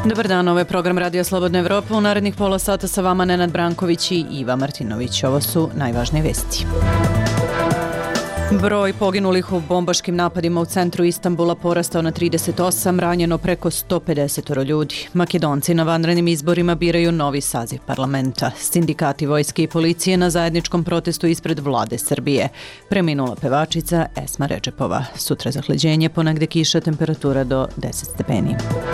Dobar dan, ovo je program Radio Slobodna Evropa. U narednih pola sata sa vama Nenad Branković i Iva Martinović. Ovo su najvažnije vesti. Broj poginulih u bombaškim napadima u centru Istanbula porastao na 38, ranjeno preko 150 ljudi. Makedonci na vanrednim izborima biraju novi saziv parlamenta. Sindikati vojske i policije na zajedničkom protestu ispred vlade Srbije. Preminula pevačica Esma Redžepova. Sutra zahlađenje, ponegde kiša, temperatura do 10 stepeni.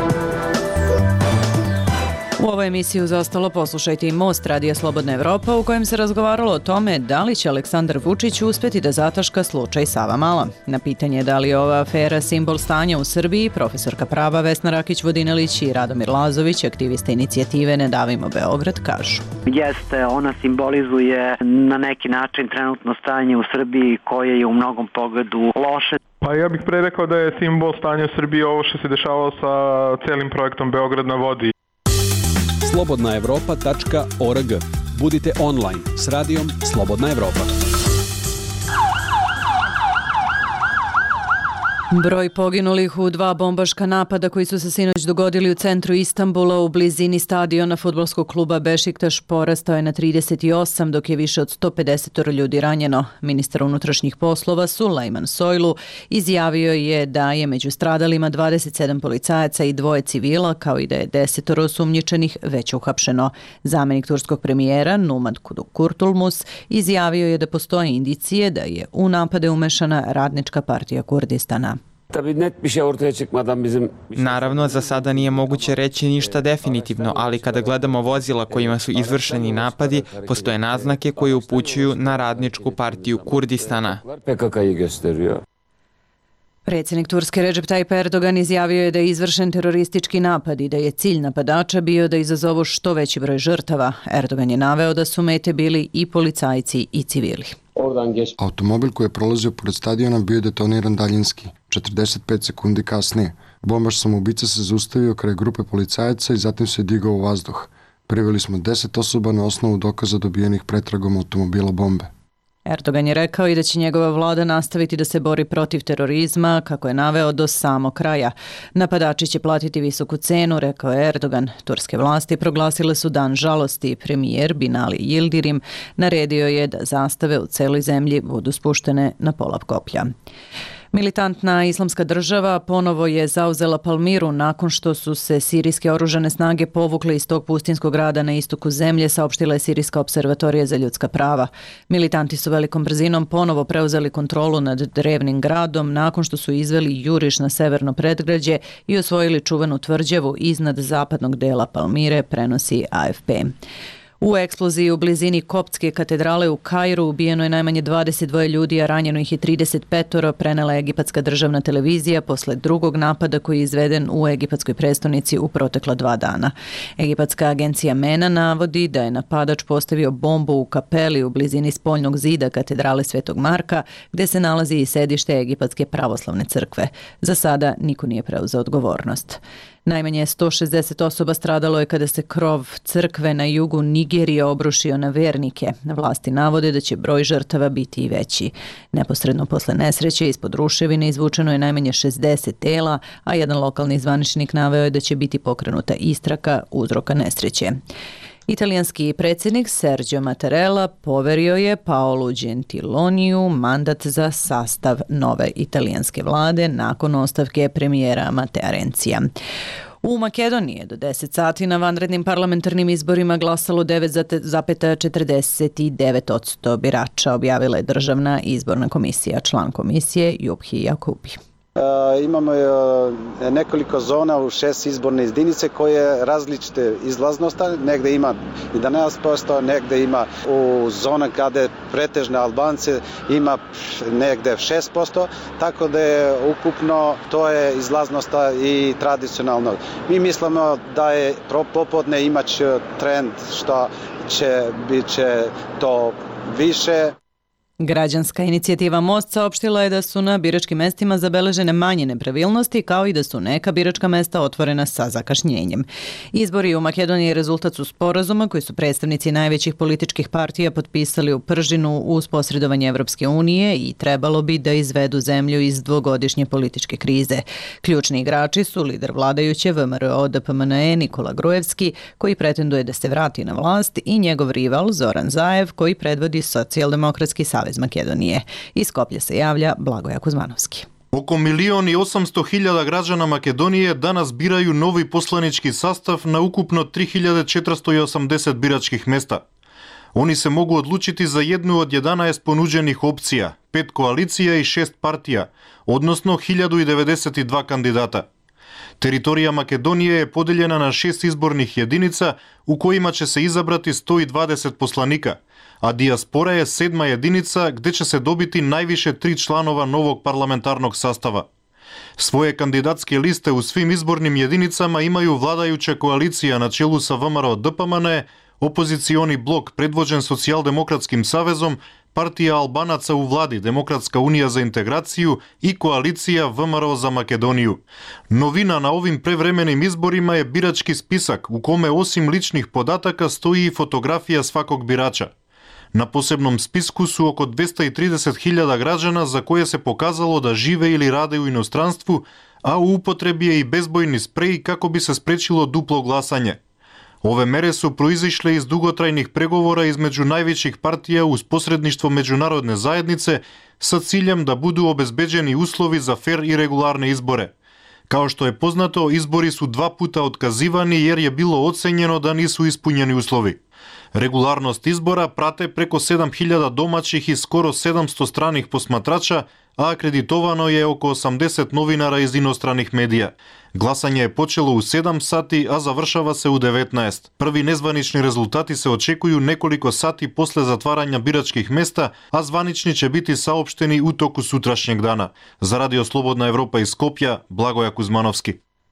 U ovoj emisiji uz ostalo poslušajte i Most Radija Slobodna Evropa u kojem se razgovaralo o tome da li će Aleksandar Vučić uspjeti da zataška slučaj Savamala. Na pitanje da li je ova afera simbol stanja u Srbiji, profesorka prava Vesna Rakić-Vodinelić i Radomir Lazović, aktivista inicijative Ne davimo Beograd, kažu. Jeste, ona simbolizuje na neki način trenutno stanje u Srbiji koje je u mnogom pogledu loše. Pa ja bih pre rekao da je simbol stanja u Srbiji ovo što se dešavalo sa celim projektom Beograd na vodi. slobodnaevropa.org. Budite online s radijom Slobodna Evropa. Broj poginulih u 2 bombaška napada koji su se sinoć dogodili u centru Istanbula u blizini stadiona fudbalskog kluba Bešiktaš porastao je na 38, dok je više od 150 ljudi ranjeno. Ministar unutrašnjih poslova Sulejman Soylu izjavio je da je među stradalima 27 policajaca i 2 civila, kao i da je 10 osumnjičenih već uhapšeno. Zamenik turskog premijera Numad Kurtulmus izjavio je da postoje indicije da je u napade umešana Radnička partija Kurdistana. Naravno, za sada nije moguće reći ništa definitivno, ali kada gledamo vozila kojima su izvršeni napadi, postoje naznake koje upućuju na Radničku partiju Kurdistana. Predsjednik Turske Recep Tayyip Erdogan izjavio je da je izvršen teroristički napad i da je cilj napadača bio da izazovu što veći broj žrtava. Erdogan je naveo da su mete bili i policajci i civili. Automobil koji je prolazio pored stadiona bio je detoniran daljinski. 45 sekundi kasnije, bombaš samoubica se zaustavio kraj grupe policajaca i zatim se digao u vazduh. Priveli smo 10 osoba na osnovu dokaza dobijenih pretragom automobila bombe. Erdogan je rekao i da će njegova vlada nastaviti da se bori protiv terorizma, kako je naveo, do samog kraja. Napadači će platiti visoku cenu, rekao je Erdogan. Turske vlasti proglasile su dan žalosti. Premijer Binali Yildirim naredio je da zastave u celoj zemlji budu spuštene na pola koplja. Militantna islamska država ponovo je zauzela Palmiru nakon što su se sirijske oružane snage povukle iz tog pustinskog grada na istoku zemlje, saopštila je Sirijska observatorija za ljudska prava. Militanti su velikom brzinom ponovo preuzeli kontrolu nad drevnim gradom nakon što su izveli juriš na severno predgrađe i osvojili čuvenu tvrđavu iznad zapadnog dela Palmire, prenosi AFP. U eksploziji u blizini Koptske katedrale u Kairu ubijeno je najmanje 22 ljudi, a ranjeno ih je 35, prenela je egipatska državna televizija posle drugog napada koji je izveden u egipatskoj prestonici u protekla 2 dana. Egipatska agencija MENA navodi da je napadač postavio bombu u kapeli u blizini spoljnog zida katedrale Svetog Marka, gde se nalazi i sedište Egipatske pravoslavne crkve. Za sada niko nije preuzeo odgovornost. Najmanje 160 osoba stradalo je kada se krov crkve na jugu Nigerije obrušio na vernike. Vlasti navode da će broj žrtava biti i veći. Neposredno posle nesreće ispod ruševine izvučeno je najmanje 60 tela, a jedan lokalni zvaničnik naveo je da će biti pokrenuta istraga uzroka nesreće. Italijanski predsjednik Sergio Mattarella poverio je Paolu Gentiloniju mandat za sastav nove italijanske vlade nakon ostavke premijera Matea Renzija. U Makedoniji je do 10 sati na vanrednim parlamentarnim izborima glasalo 9,49% birača, objavila je Državna izborna komisija. Član komisije Jubhi Jakubi. Imamo nekoliko zona u 6 izborne jedinice koje različite izlaznosti, negde ima 11%, negde ima u zona kada pretežne Albance ima negde 6%, tako da je ukupno to je izlaznost i tradicionalno. Mi mislimo da je popodne imać trend što će biće to više. Građanska inicijativa Most saopštila je da su na biračkim mestima zabeležene manje nepravilnosti, kao i da su neka biračka mesta otvorena sa zakašnjenjem. Izbori u Makedoniji rezultat su sporazuma koji su predstavnici najvećih političkih partija potpisali u Pržinu uz posredovanje Evropske unije i trebalo bi da izvedu zemlju iz dvogodišnje političke krize. Ključni igrači su lider vladajuće VMRO-DPMNE Nikola Gruevski, koji pretenduje da se vrati na vlast, i njegov rival Zoran Zaev, koji predvodi Socijaldemokratski savez Makedonije. Iz Skoplja se javlja Blagoja Kuzmanovski. Oko 1.800.000 građana Makedonije danas biraju novi poslanički sastav na ukupno 3.480 biračkih mesta. Oni se mogu odlučiti za jednu od 11 ponuđenih opcija, 5 koalicija i 6 partija, odnosno 1092 kandidata. Teritorija Makedonije je podeljena na 6 izbornih jedinica u kojima će se izabrati 120 poslanika, a dijaspora je 7. jedinica gde će se dobiti najviše 3 članova novog parlamentarnog sastava. Svoje kandidatske liste u svim izbornim jedinicama imaju vladajuća koalicija na čelu sa VMRO-DPMNE, opozicioni blok predvođen Socijaldemokratskim savezom, partija Albanaca u vladi Demokratska unija za integraciju i koalicija VMRO za Makedoniju. Novina na ovim prevremenim izborima je birački spisak u kome osim ličnih podataka stoji i fotografija svakog birača. Na posebnom spisku su oko 230.000 građana za koje se pokazalo da žive ili rade u inostranstvu, a u upotrebi je i bezbojni sprej kako bi se sprečilo duplo glasanje. Ove mere su proizišle iz dugotrajnih pregovora između najvećih partija uz posredništvo međunarodne zajednice sa ciljem da budu obezbeđeni uslovi za fer i regularne izbore. Kao što je poznato, izbori su 2 puta otkazivani jer je bilo ocenjeno da nisu ispunjeni uslovi. Regularnost izbora prate preko 7.000 domaćih i skoro 700 stranih posmatrača, a akreditovano je oko 80 novinara iz inostranih medija. Glasanje je počelo u 7 sati, a završava se u 19. Prvi nezvanični rezultati se očekuju nekoliko sati posle zatvaranja biračkih mesta, a zvanični će biti saopšteni u toku sutrašnjeg dana. Za Radio Slobodna Evropa iz Skopja, Blagoja Kuzmanovski.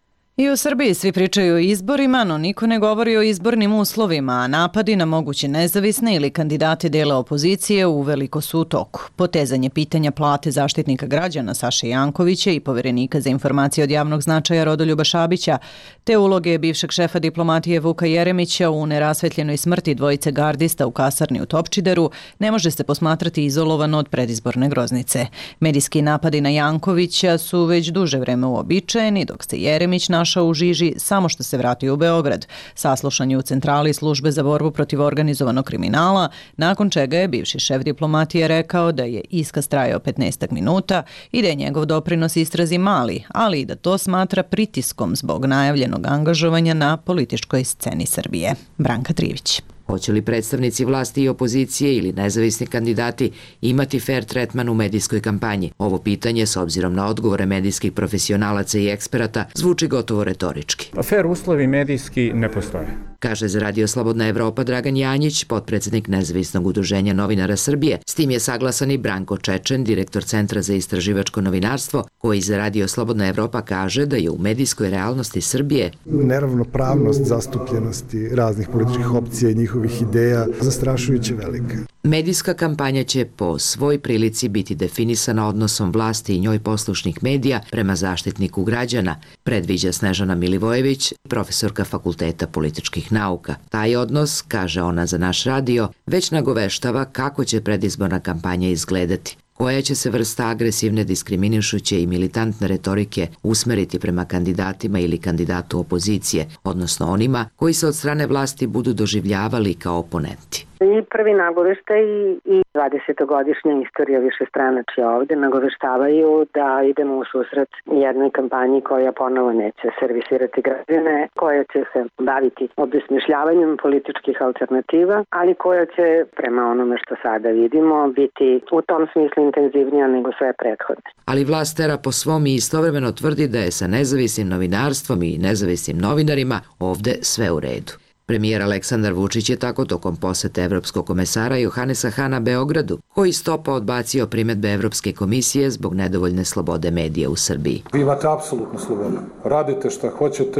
I u Srbiji svi pričaju o izborima, no niko ne govori o izbornim uslovima, a napadi na moguće nezavisne ili kandidate dela opozicije uveliko su u toku. Potezanje pitanja plate zaštitnika građana Saše Jankovića i poverenika za informacije od javnog značaja Rodoljuba Šabića, te uloge bivšeg šefa diplomatije Vuka Jeremića u nerasvetljenoj smrti dvojice gardista u kasarni u Topčideru ne može se posmatrati izolovano od predizborne groznice. Medijski napadi na Jankovića su već duže vreme uobičajeni, dok se Jeremić našao u žiži samo što se vratio u Beograd. Saslušan je u centrali službe za borbu protiv organizovanog kriminala, nakon čega je bivši šef diplomatije rekao da je iskaz trajao 15 minuta i da je njegov doprinos istrazi mali, ali i da to smatra pritiskom zbog najavljenog angažovanja na političkoj sceni Srbije. Branka Trivić. Hoće li predstavnici vlasti i opozicije ili nezavisni kandidati imati fair tretman u medijskoj kampanji? Ovo pitanje, s obzirom na odgovore medijskih profesionalaca i eksperata, zvuči gotovo retorički. Fair uslovi medijski ne postoje. Kaže za Radio Slobodna Evropa Dragan Janjić, potpredsednik Nezavisnog udruženja novinara Srbije. S tim je saglasan i Branko Čečen, direktor Centra za istraživačko novinarstvo, koji za Radio Slobodna Evropa kaže da je u medijskoj realnosti Srbije neravnopravnost zastupljenosti raznih političkih opcija i njihovih ideja zastrašujuće velika. Medijska kampanja će po svoj prilici biti definisana odnosom vlasti i njoj poslušnih medija prema zaštitniku građana, predviđa Snežana Milivojević, profesorka Fakulteta političkih nauka. Taj odnos, kaže ona za naš radio, već nagoveštava kako će predizborna kampanja izgledati. Koja će se vrsta agresivne, diskriminišuće i militantne retorike usmeriti prema kandidatima ili kandidatu opozicije, odnosno onima koji se od strane vlasti budu doživljavali kao oponenti. I prvi nagoveštaj i 20-godišnja istorija višestranačja ovde nagoveštavaju da idemo u susret jednoj kampanji koja ponovo neće servisirati građane, koja će se baviti obesmišljavanjem političkih alternativa, ali koja će, prema onome što sada vidimo, biti u tom smislu intenzivnija nego sve prethodne. Ali vlast tera po svom i istovremeno tvrdi da je sa nezavisnim novinarstvom i nezavisnim novinarima ovde sve u redu. Premijer Aleksandar Vučić je tako tokom posete evropskog komesara Johanesa Hana Beogradu, koji stopa odbacio primedbe Evropske komisije zbog nedovoljne slobode medija u Srbiji. Vi imate apsolutnu slobodu. Radite šta hoćete,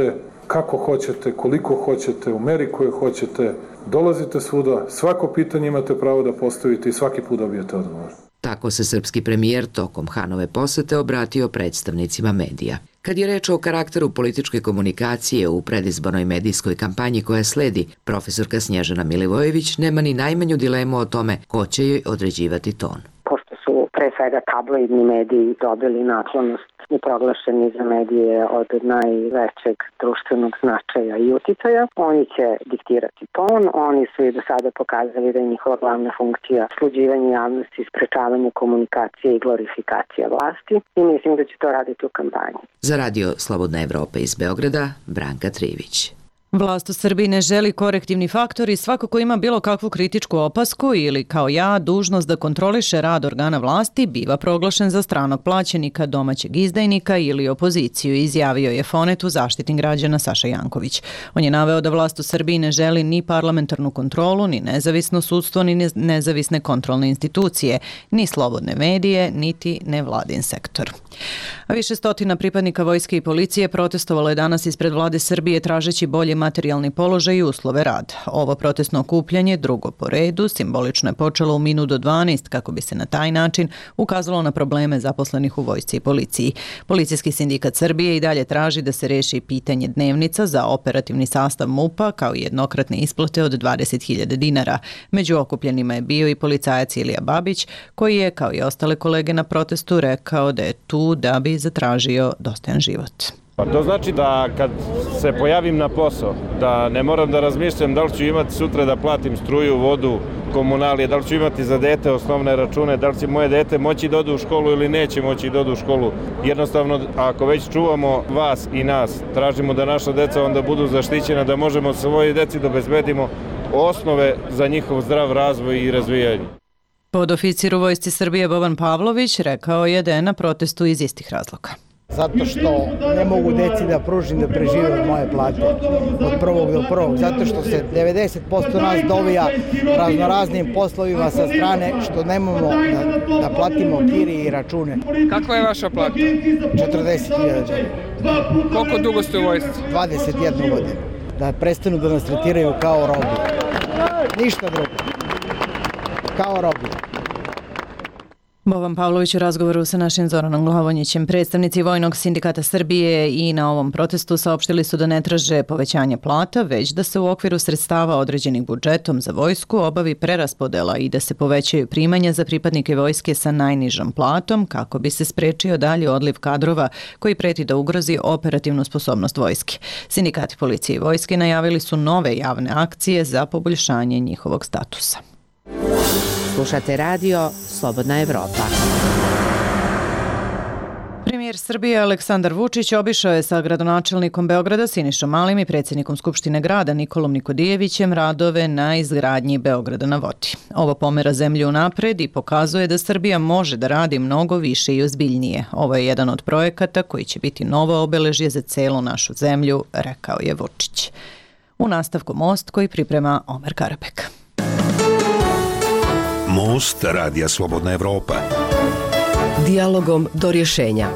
kako hoćete, koliko hoćete, u meri koje hoćete, dolazite svuda, svako pitanje imate pravo da postavite i svaki put dobijete odgovor. Tako se srpski premijer tokom Hanove posete obratio predstavnicima medija. Kad je reč o karakteru političke komunikacije u predizbornoj medijskoj kampanji koja sledi, profesorka Snježana Milivojević nema ni najmanju dilemu o tome ko će joj određivati ton. Pošto su pre svega tabloidni mediji dobili naklonost i proglašeni za medije od najvećeg društvenog značaja i uticaja, oni će diktirati ton, oni su i do sada pokazali da je njihova glavna funkcija sluđivanje javnosti, sprečavanje komunikacije i glorifikacija vlasti i mislim da će to raditi u kampanji. Za Radio Slobodna Evropa iz Beograda, Branka Trivić. Vlast u Srbiji ne želi korektivni faktor i svako ko ima bilo kakvu kritičku opasku ili, kao ja, dužnost da kontroliše rad organa vlasti, biva proglašen za stranog plaćenika, domaćeg izdajnika ili opoziciju, izjavio je Fonetu Zaštitnik građana Saša Janković. On je naveo da vlast u Srbiji ne želi ni parlamentarnu kontrolu, ni nezavisno sudstvo, ni nezavisne kontrolne institucije, ni slobodne medije, niti nevladin sektor. A više stotina pripadnika vojske i policije protestovalo je danas ispred vlade Srbije tražeći bolje materijalni položaj i uslove rada. Ovo protestno okupljanje, drugo po redu, simbolično je počelo u minut do 12 kako bi se na taj način ukazalo na probleme zaposlenih u vojsci i policiji. Policijski sindikat Srbije i dalje traži da se reši pitanje dnevnica za operativni sastav MUP-a kao i jednokratne isplate od 20.000 dinara. Među okupljenima je bio i policajac Ilija Babić, koji je, kao i ostale kolege na protestu, rekao da je tu da bi zatražio dostojan život. To znači da kad se pojavim na posao, da ne moram da razmišljam da li ću imati sutra da platim struju, vodu, komunalije, da li ću imati za dete osnovne račune, da li će moje dete moći da ode u školu ili neće moći da ode u školu. Jednostavno, ako već čuvamo vas i nas, tražimo da naša deca onda budu zaštićena, da možemo svoje deci da obezbedimo osnove za njihov zdrav razvoj i razvijanje. Podoficir u vojsci Srbije Boban Pavlović rekao je da je na protestu iz istih razloga. Zato što ne mogu deci da pružim da prežive od moje plate od prvog do prvog, zato što se 90% nas dovija raznoraznim poslovima sa strane što nemamo da platimo kirije i račune. Kakva je vaša plata? 40.000. Koliko dugo ste u vojsci? 21 godinu. Da prestanu da nas tretiraju kao robu. Ništa drugo. Kao robu. Boban Pavlović u razgovoru sa našim Zoranom Glavonjićem. Predstavnici Vojnog sindikata Srbije i na ovom protestu saopštili su da ne traže povećanje plata, već da se u okviru sredstava određenih budžetom za vojsku obavi preraspodela i da se povećaju primanja za pripadnike vojske sa najnižom platom kako bi se sprečio dalji odliv kadrova koji preti da ugrozi operativnu sposobnost vojske. Sindikati policije i vojske najavili su nove javne akcije za poboljšanje njihovog statusa. Slušate radio Slobodna Evropa. Premijer Srbije Aleksandar Vučić obišao je sa gradonačelnikom Beograda Sinišom Malim i predsjednikom Skupštine grada Nikolom Nikodijevićem radove na izgradnji Beograda na vodi. Ovo pomera zemlju napred i pokazuje da Srbija može da radi mnogo više i ozbiljnije. Ovo je jedan od projekata koji će biti novo obeležje za celu našu zemlju, rekao je Vučić. U nastavku Most koji priprema Omer Karabek. Most Radija Slobodna Evropa. Dijalogom do rješenja.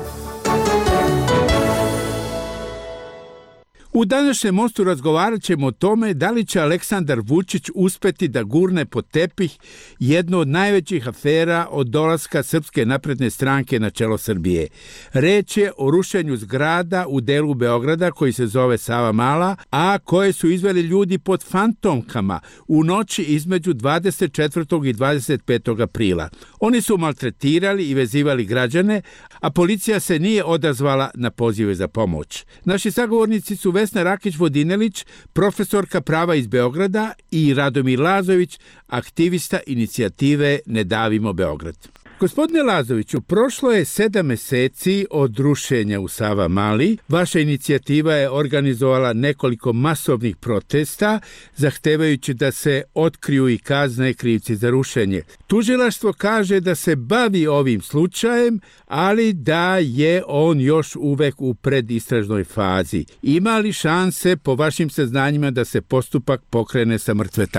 U današnjem Mostu razgovarat ćemo o tome da li će Aleksandar Vučić uspeti da gurne pod tepih jednu od najvećih afera od dolaska Srpske napredne stranke na čelo Srbije. Reč je o rušenju zgrada u delu Beograda koji se zove Savamala, a koje su izveli ljudi pod fantomkama u noći između 24. i 25. aprila. Oni su maltretirali i vezivali građane, a policija se nije odazvala na pozive za pomoć. Naši sagovornici su Vesna Rakić-Vodinelić, profesorka prava iz Beograda, i Radomir Lazović, aktivista inicijative Ne davimo Beograd. Gospodine Lazoviću, prošlo je 7 meseci od rušenja u Savamali. Vaša inicijativa je organizovala nekoliko masovnih protesta, zahtevajući da se otkriju i kazne krivci za rušenje. Tužilaštvo kaže da se bavi ovim slučajem, ali da je on još uvek u predistražnoj fazi. Ima li šanse, po vašim saznanjima, da se postupak pokrene sa mrtve tačke?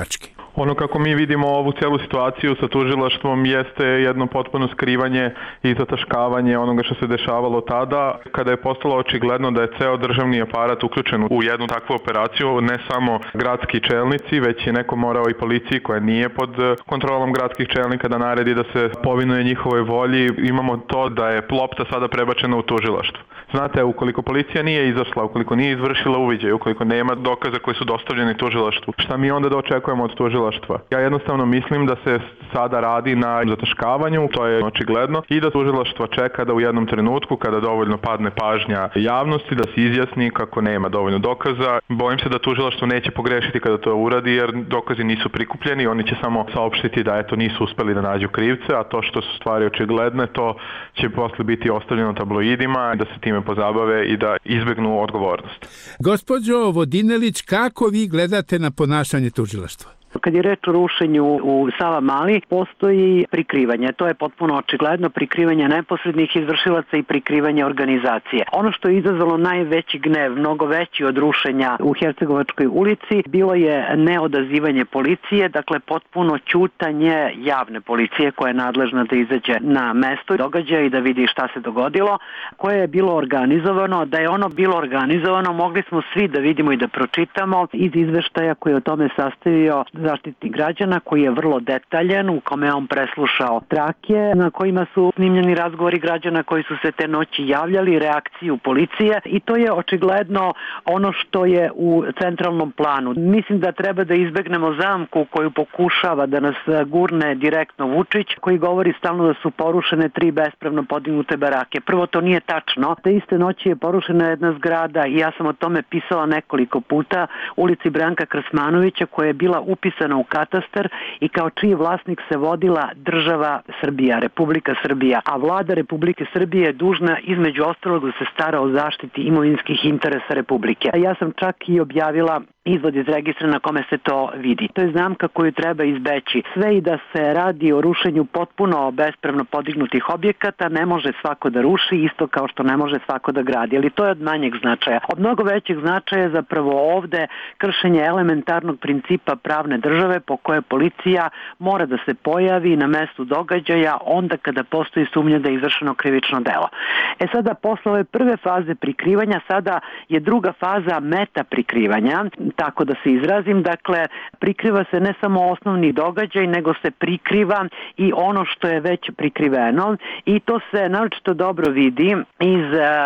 Ono kako mi vidimo ovu cijelu situaciju sa tužilaštvom jeste jedno potpuno skrivanje i zataškavanje onoga što se dešavalo tada, kada je postalo očigledno da je ceo državni aparat uključen u jednu takvu operaciju, ne samo gradski čelnici, već je neko morao i policiji koja nije pod kontrolom gradskih čelnika da naredi da se povinuje njihovoj volji. Imamo to da je lopta sada prebačena u tužilaštvo. Znate, ukoliko policija nije izašla, ukoliko nije izvršila uviđaj, ukoliko nema dokaza koji su dostavljeni tužilaštvu, šta mi onda da očekujemo od tužilaštva? Ja jednostavno mislim da se sada radi na zataškavanju, to je očigledno, i da tužilaštvo čeka da u jednom trenutku, kada dovoljno padne pažnja javnosti, da se izjasni kako nema dovoljno dokaza. Bojim se da tužilaštvo neće pogrešiti kada to uradi, jer dokazi nisu prikupljeni, oni će samo saopštiti da nisu uspeli da nađu krivce, a to što su stvari očigledne, to će posle biti ostavljeno tabloidima, da se time pozabave i da izbegnu odgovornost. Gospođo Vodinelić, kako vi gledate na ponašanje tužilaštva? Kad je reč o rušenju u Savamali, postoji prikrivanje. To je potpuno očigledno, prikrivanje neposrednih izvršilaca i prikrivanje organizacije. Ono što je izazvalo najveći gnev, mnogo veći od rušenja u Hercegovačkoj ulici, bilo je neodazivanje policije, dakle potpuno ćutanje javne policije koja je nadležna da izađe na mesto događaja i da vidi šta se dogodilo, koje je bilo organizovano. Da je ono bilo organizovano, mogli smo svi da vidimo i da pročitamo iz izveštaja koji je o tome sastavio Zaštitnik građana, koji je vrlo detaljan, u kome on preslušao trake na kojima su snimljeni razgovori građana koji su se te noći javljali, reakciju policije, i to je očigledno ono što je u centralnom planu. Mislim da treba da izbegnemo zamku koju pokušava da nas gurne direktno Vučić, koji govori stalno da su porušene 3 bespravno podignute barake. Prvo, to nije tačno. Te iste noći je porušena jedna zgrada i ja sam o tome pisala nekoliko puta, ulici Branka Krasmanovića, koja je bila upisana u katastar i kao čiji vlasnik se vodila država Srbija, Republika Srbija, a vlada Republike Srbije je dužna između ostalog da se stara o zaštiti imovinskih interesa Republike. Ja sam čak i objavila izvod iz registra na kome se to vidi. To je zamka koju treba izbeći. Sve i da se radi o rušenju potpuno bespravno podignutih objekata, ne može svako da ruši, isto kao što ne može svako da gradi, ali to je od manjeg značaja. Od mnogo većeg značaja je zapravo ovde kršenje elementarnog principa pravne države po koje policija mora da se pojavi na mestu događaja onda kada postoji sumnja da je izvršeno krivično delo. Sada, posle ove prve faze prikrivanja, sada je druga faza meta prikrivanja, tako da se izrazim, dakle, prikriva se ne samo osnovni događaj, nego se prikriva i ono što je već prikriveno, i to se naročito dobro vidi iz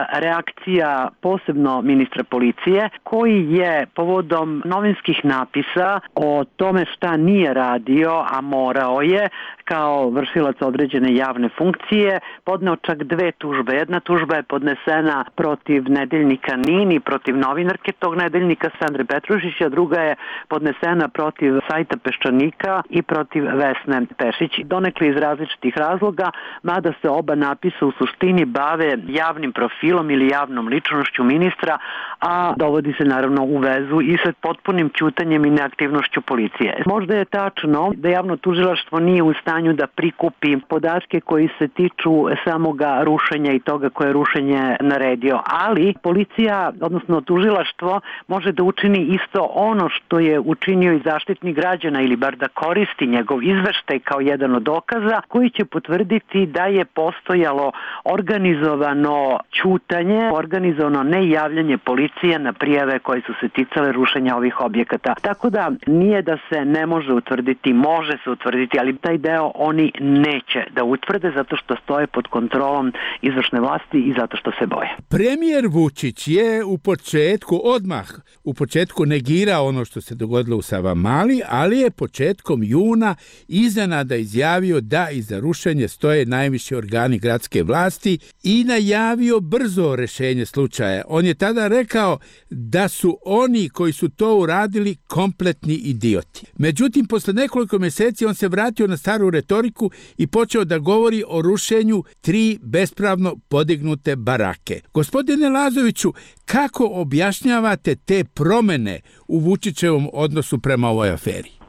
reakcija posebno ministra policije, koji je povodom novinskih napisa o tome šta nije radio, a morao je, kao vršilac određene javne funkcije, podneo čak 2 tužbe. Jedna tužba je podnesena protiv nedeljnika NIN i protiv novinarke tog nedeljnika Sandre Petrušića, druga je podnesena protiv sajta Peščanika i protiv Vesne Pešić. Donekle iz različitih razloga, mada se oba napisa u suštini bave javnim profilom ili javnom ličnošću ministra, a dovodi se naravno u vezu i sa potpunim ćutanjem i neaktivnošću policije. Možda je tačno da javno tužilaštvo nije u stanju da prikupi podatke koji se tiču samoga rušenja i toga koje je rušenje naredio, ali policija, odnosno tužilaštvo, može da učini isto ono što je učinio i Zaštitnik građana, ili bar da koristi njegov izveštaj kao jedan od dokaza koji će potvrditi da je postojalo organizovano ćutanje, organizovano nejavljanje policije na prijave koje su se ticale rušenja ovih objekata. Tako da nije da se ne može utvrditi, može se utvrditi, ali taj deo oni neće da utvrde zato što stoje pod kontrolom izvršne vlasti i zato što se boje. Premijer Vučić je u početku negirao ono što se dogodilo u Savamali, ali je početkom juna iznenada izjavio da iza rušenja stoje najviši organi gradske vlasti i najavio brzo rešenje slučaja. On je tada rekao da su oni koji su to uradili kompletni idioti. Međutim, posle nekoliko mjeseci on se vratio na staru retoriku i počeo da govori o rušenju 3 bespravno podignute barake. Gospodine Lazoviću, kako objašnjavate te promene u Vučićevom odnosu prema ovoj aferi?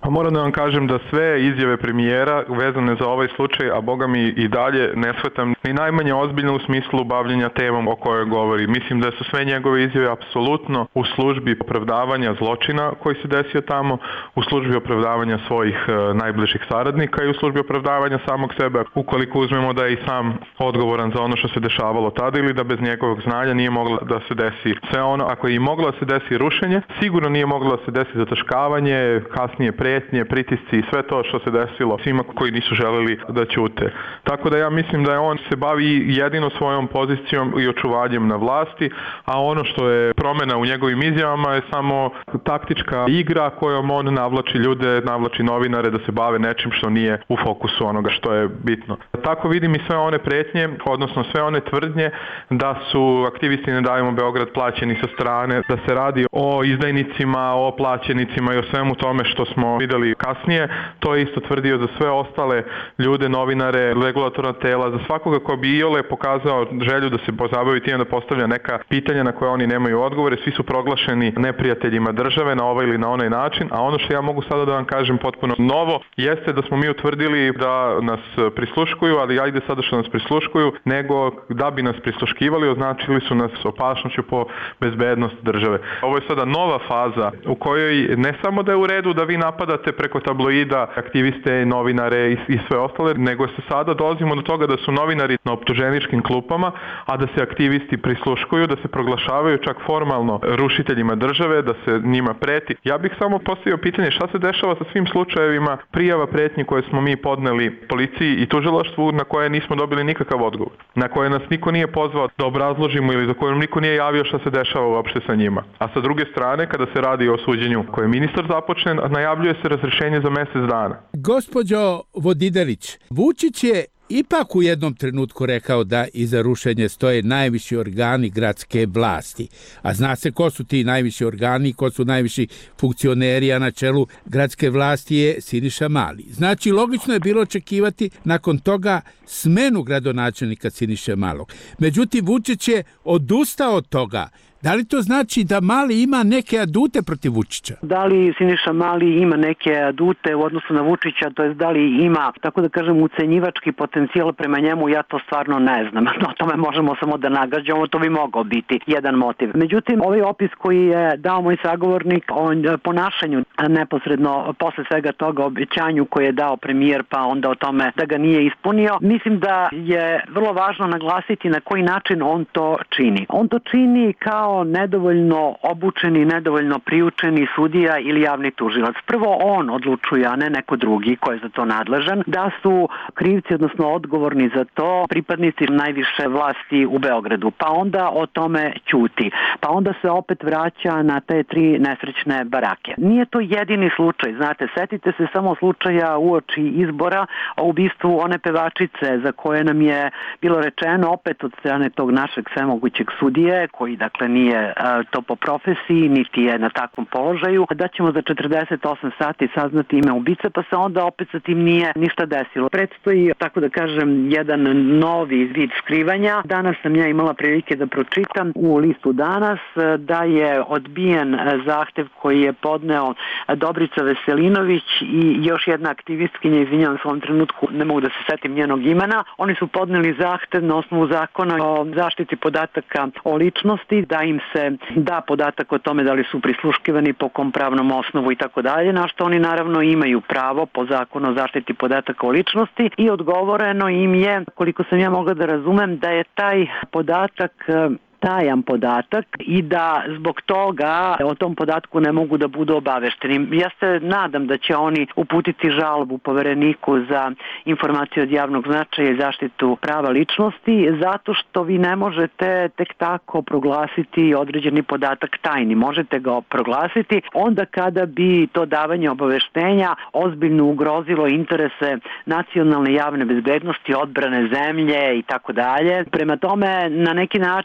A moram da vam kažem da sve izjave premijera vezane za ovaj slučaj, a boga mi i dalje ne shvatam ni najmanje ozbiljno u smislu bavljenja temom o kojoj govori. Mislim da su sve njegove izjave apsolutno u službi opravdavanja zločina koji se desio tamo, u službi opravdavanja svojih najbližih saradnika i u službi opravdavanja samog sebe, ukoliko uzmemo da je i sam odgovoran za ono što se dešavalo tada ili da bez njegovog znanja nije moglo da se desi sve ono. Ako je i moglo da se desi rušenje, sigurno nije moglo da se desi zataškavanje, kasnije pretnje, pritisci i sve to što se desilo svima koji nisu želeli da ćute. Tako da ja mislim da je on se bavi jedino svojom pozicijom i očuvanjem na vlasti, a ono što je promena u njegovim izjavama je samo taktička igra kojom on navlači ljude, navlači novinare da se bave nečim što nije u fokusu onoga što je bitno. Tako vidim i sve one pretnje, odnosno sve one tvrdnje da su aktivisti Ne davimo Beograd plaćeni sa strane, da se radi o izdajnicima, o plaćenicima i o svemu tome što smo videli kasnije. To je isto tvrdio za sve ostale ljude, novinare, regulatorna tela, za svakoga ko bi iole pokazao želju da se pozabavi time da postavlja neka pitanja na koje oni nemaju odgovore. Svi su proglašeni neprijateljima države na ovaj ili na onaj način, a ono što ja mogu sada da vam kažem potpuno novo jeste da smo mi utvrdili da nas prisluškuju, ali ajde sada što nas prisluškuju, nego da bi nas prisluškivali označili su nas opasnošću po bezbednost države. Ovo je sada nova faza u kojoj ne samo da je u redu da vi napadate preko tabloida aktiviste, novinare i sve ostale, nego se sada dolazimo do toga da su novinari na optuženičkim klupama, a da se aktivisti prisluškuju, da se proglašavaju čak formalno rušiteljima države, da se njima preti. Ja bih samo postavio pitanje šta se dešava sa svim slučajevima prijava pretnji koje smo mi podneli policiji i tužilaštvu na koje nismo dobili nikakav odgovor, na koje nas niko nije pozvao da obrazložimo ili za koje niko nije javio šta se dešava uopšte sa njima. A sa druge strane, kada se radi o suđenju koje ministar započne, najavljuje se razrešenje za mesec dana. Gospođo Vodidelić, Vučić je ipak u jednom trenutku rekao da iza rušenja stoje najviši organi gradske vlasti. A zna se ko su ti najviši organi, ko su najviši funkcioneri, a na čelu gradske vlasti je Siniša Mali. Znači, logično je bilo očekivati nakon toga smenu gradonačelnika Siniše Malog. Međutim, Vučić je odustao od toga. Da li to znači da Mali ima neke adute protiv Vučića? Da li Siniša Mali ima neke adute u odnosu na Vučića, to je da li ima, tako da kažem, ucenjivački potencijal prema njemu, ja to stvarno ne znam. O tome možemo samo da nagađamo, to bi mogao biti jedan motiv. Međutim, ovaj opis koji je dao moj sagovornik o ponašanju neposredno posle svega toga, obećanju koje je dao premijer, pa onda o tome da ga nije ispunio, mislim da je vrlo važno naglasiti na koji način on to čini. On to čini kao nedovoljno obučeni, nedovoljno priučeni sudija ili javni tužilac. Prvo on odlučuje, a ne neko drugi ko je za to nadležan, da su krivci, odnosno odgovorni za to, pripadnici najviše vlasti u Beogradu. Pa onda o tome ćuti. Pa onda se opet vraća na te 3 nesrećne barake. Nije to jedini slučaj, znate, setite se samo slučaja uoči izbora o ubistvu one pevačice za koje nam je bilo rečeno opet od strane tog našeg svemogućeg sudije, koji dakle nije to po profesiji, niti je na takvom položaju, da ćemo za 48 sati saznati ime ubice, pa se onda opet sa tim nije ništa desilo. Predstoji, tako da kažem, jedan novi vid skrivanja. Danas sam ja imala prilike da pročitam u listu Danas da je odbijen zahtev koji je podneo Dobrica Veselinović i još jedna aktivistkinja, izvinjavam se u ovom trenutku, ne mogu da se setim njenog imena. Oni su podneli zahtev na osnovu zakona o zaštiti podataka o ličnosti, da im se da podatak o tome da li su prisluškivani, po kom pravnom osnovu i tako dalje, na što oni naravno imaju pravo po zakonu o zaštiti podataka o ličnosti i odgovoreno im je, koliko sam ja mogla da razumem, da je taj podatak tajan podatak i da zbog toga o tom podatku ne mogu da budu obavešteni. Ja se nadam da će oni uputiti žalbu Povereniku za informacije od javnog značaja i zaštitu prava ličnosti, zato što vi ne možete tek tako proglasiti određeni podatak tajni. Možete ga proglasiti onda kada bi to davanje obaveštenja ozbiljno ugrozilo interese nacionalne javne bezbednosti, odbrane zemlje i tako dalje. Prema tome, na neki način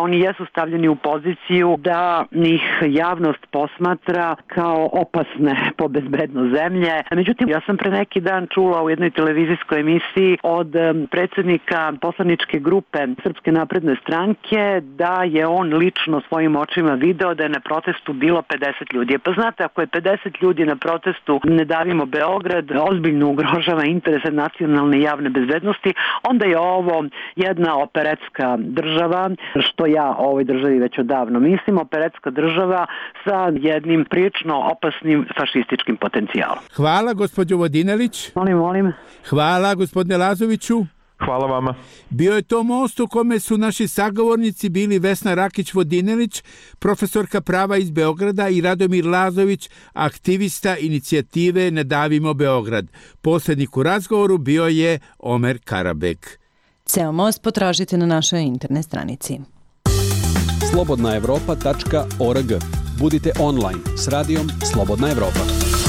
oni jesu stavljeni u poziciju da njih javnost posmatra kao opasne po bezbednost zemlje. Međutim, ja sam pre neki dan čula u jednoj televizijskoj emisiji od predsjednika poslaničke grupe Srpske napredne stranke da je on lično svojim očima video da je na protestu bilo 50 ljudi. Pa znate, ako je 50 ljudi na protestu Ne davimo Beograd ozbiljno ugrožava interese nacionalne i javne bezbednosti, onda je ovo jedna operetska država, što ja o ovoj državi već odavno mislim, operetska država sa jednim prilično opasnim fašističkim potencijalom. Hvala, gospođo Vodinelić. Molim. Hvala, gospodine Lazoviću. Hvala vama. Bio je to most u kome su naši sagovornici bili Vesna Rakić-Vodinelić, profesorka prava iz Beograda, i Radomir Lazović, aktivista inicijative Ne davimo Beograd. Poslednik u razgovoru bio je Omer Karabek. Ceo most potražite na našoj internet stranici. slobodnaevropa.org. Budite online s radijom Slobodna Evropa.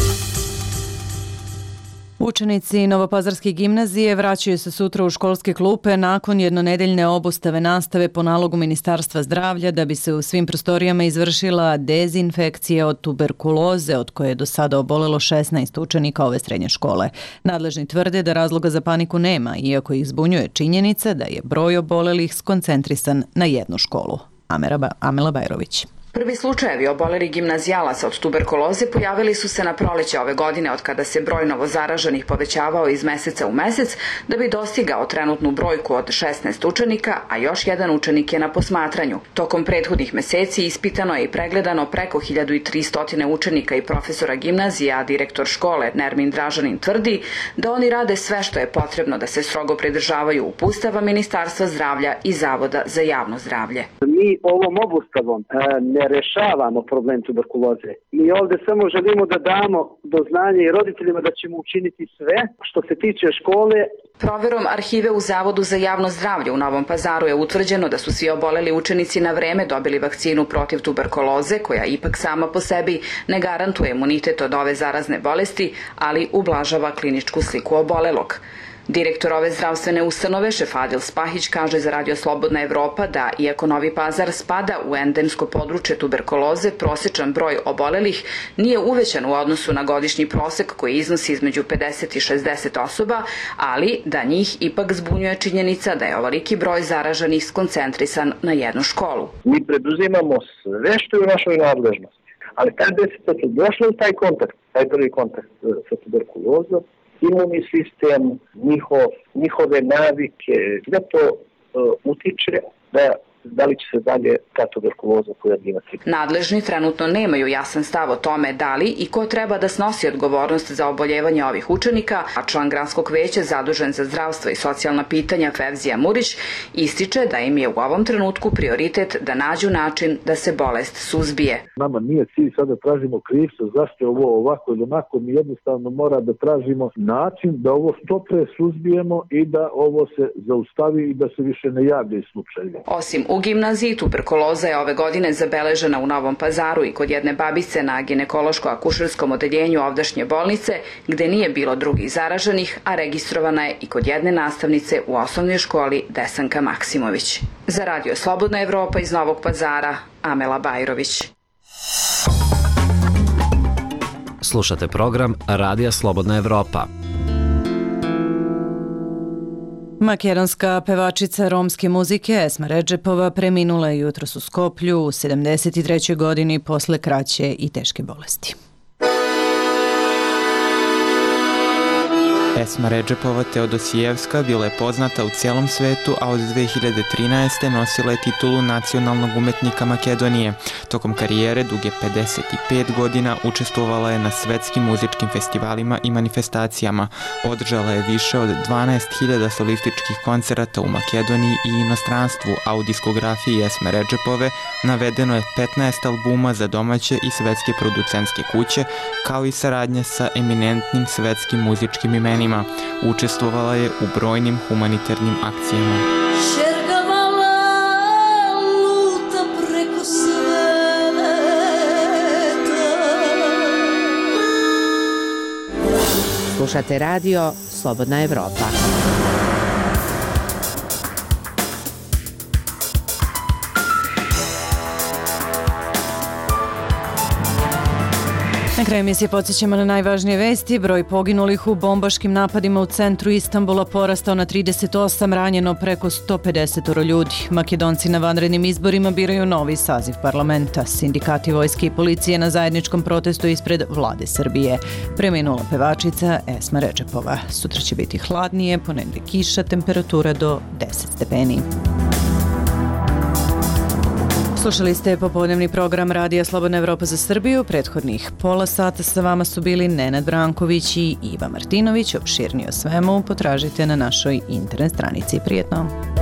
Učenici Novopazarske gimnazije vraćaju se sutra u školske klupe nakon jednonedeljne obustave nastave po nalogu Ministarstva zdravlja da bi se u svim prostorijama izvršila dezinfekcija od tuberkuloze od koje je do sada obolelo 16 učenika ove srednje škole. Nadležni tvrde da razloga za paniku nema, iako ih zbunjuje činjenica da je broj obolelih skoncentrisan na jednu školu. Amela Bajrović. Prvi slučajevi obolelih gimnazijalaca od tuberkuloze pojavili su se na proleće ove godine, od kada se broj novozaraženih povećavao iz meseca u mesec da bi dostigao trenutnu brojku od 16 učenika, a još jedan učenik je na posmatranju. Tokom prethodnih meseci ispitano je i pregledano preko 1300 učenika i profesora gimnazije, a direktor škole Nermin Dražanin tvrdi da oni rade sve što je potrebno da se strogo pridržavaju uputstava Ministarstva zdravlja i Zavoda za javno zdravlje. Mi ovom obustavom ne rešavamo problem tuberkuloze. Mi ovde samo želimo da damo do znanja i roditeljima da ćemo učiniti sve što se tiče škole. Proverom arhive u Zavodu za javno zdravlje u Novom Pazaru je utvrđeno da su svi oboleli učenici na vreme dobili vakcinu protiv tuberkuloze, koja ipak sama po sebi ne garantuje imunitet od ove zarazne bolesti, ali ublažava kliničku sliku obolelog. Direktor ove zdravstvene ustanove, Šefadil Spahić, kaže za Radio Slobodna Evropa da, iako Novi Pazar spada u endemsko područje tuberkuloze, prosečan broj obolelih nije uvećan u odnosu na godišnji prosek koji iznosi između 50 i 60 osoba, ali da njih ipak zbunjuje činjenica da je ovoliki broj zaraženih skoncentrisan na jednu školu. Mi preduzimamo sve što je u našoj nadležnosti, ali taj desetak je došlo u taj kontakt, taj prvi kontakt sa tuberkulozom, imunni sistem, njihove navike, sve to utiče da li će se dalje ta tuberkuloza pojavljivati. Nadležni trenutno nemaju jasan stav o tome da li i ko treba da snosi odgovornost za oboljevanje ovih učenika, a član gradskog veća zadužen za zdravstvo i socijalna pitanja Fevzija Murić ističe da im je u ovom trenutku prioritet da nađu način da se bolest suzbije. Nama nije cilj sada da tražimo krivca zašto je ovo ovako ili onako, mi jednostavno mora da tražimo način da ovo što pre suzbijemo i da ovo se zaustavi i da se više ne javljaju slučajevi. Osim u gimnaziji, tuberkuloza je ove godine zabeležena u Novom Pazaru i kod jedne babice na ginekološko-akušerskom odeljenju ovdašnje bolnice, gde nije bilo drugih zaraženih, a registrovana je i kod jedne nastavnice u osnovnoj školi Desanka Maksimović. Za Radio Slobodna Evropa iz Novog Pazara, Amela Bajrović. Slušate program Radija Slobodna Evropa. Makedonska pevačica romske muzike Esma Redžepova preminula je jutros u Skoplju u 73. godini posle kraće i teške bolesti. Esma Redžepova Teodosijevska bila je poznata u cijelom svetu, a od 2013. nosila je titulu nacionalnog umetnika Makedonije. Tokom karijere duge 55 godina učestvovala je na svetskim muzičkim festivalima i manifestacijama. Održala je više od 12.000 solističkih koncerata u Makedoniji i inostranstvu, a u diskografiji Esme Redžepove navedeno je 15 albuma za domaće i svetske producentske kuće, kao i saradnje sa eminentnim svetskim muzičkim imenima. Učestvovala je u brojnim humanitarnim akcijama. Slušate radio Slobodna Evropa. Kraj emisije podsjećamo na najvažnije vesti. Broj poginulih u bombaškim napadima u centru Istanbula porastao na 38, ranjeno preko 150 ljudi. Makedonci na vanrednim izborima biraju novi saziv parlamenta. Sindikati vojske i policije na zajedničkom protestu ispred vlade Srbije. Preminula pevačica Esma Redžepova. Sutra će biti hladnije, ponedjeljak kiša, temperatura do 10 stepeni. Slušali ste popodnevni program Radija Slobodna Evropa za Srbiju. Prethodnih pola sata sa vama su bili Nenad Branković i Iva Martinović. Opširnije o svemu potražite na našoj internet stranici. Prijetno!